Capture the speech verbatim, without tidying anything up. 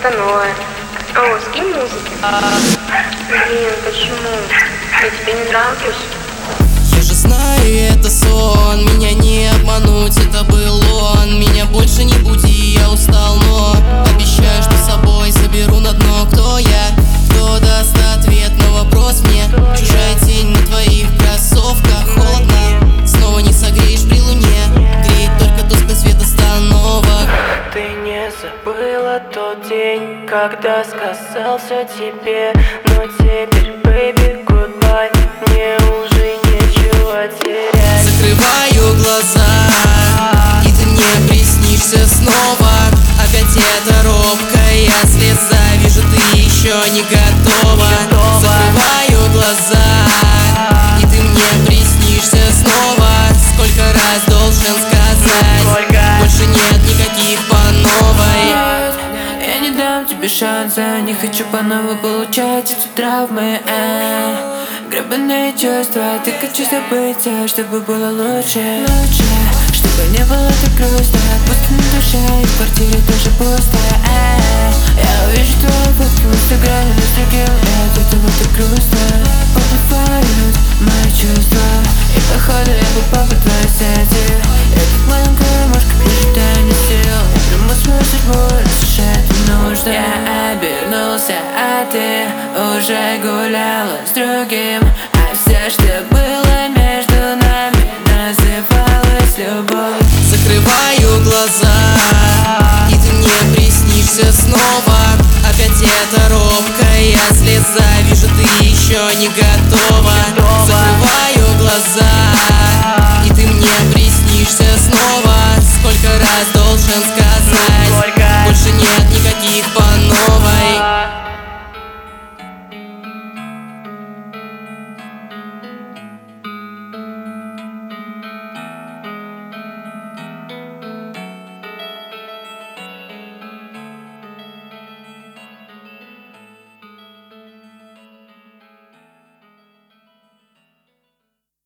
что-то новое. О, скинь музыки. Блин, почему? Я тебе не нравлюсь? Я же знаю, это сон, меня не обмануть, это был он. Меня больше не буди, я устал, но обещаю, что с собой заберу на дно. Кто я? Кто даст ответ на вопрос мне? Чужая тень на твоих кроссовках. Холодно, снова не согреешь при луне. Греет только тусклый свет остановок. Ты не забыла тот день, когда сказался тебе, но теперь, baby, goodbye, мне уже нечего терять. Закрываю глаза, и ты мне приснишься снова. Опять эта робкая слеза, вижу, ты еще не готова. Закрываю глаза, и ты мне приснишься снова. Сколько раз должен сказать, больше нет никаких по новой. Нет, я не дам тебе шанса, не хочу по новой получать эти травмы. э. Гребаные чувства, так хочу забыться, чтобы было лучше, лучше. Чтобы не было так грустно, пусто на душе, и в квартире тоже пусто. э. Я увижу твою фотку в инстаграме, но с другим нет, этого так грустно. Побывают мои чувства, и походу я попал в твои сети. Я как маленькая мушка, пережидание сил, я приму свою судьбу, раз уж это нужно. Я обернулся, а ты уже гуляла с другим, а все, что было между нами, называлось любовь. Закрываю глаза, и ты мне приснишься снова. Опять эта робкая слеза, вижу, ты еще не готова. Закрываю глаза, и ты мне приснишься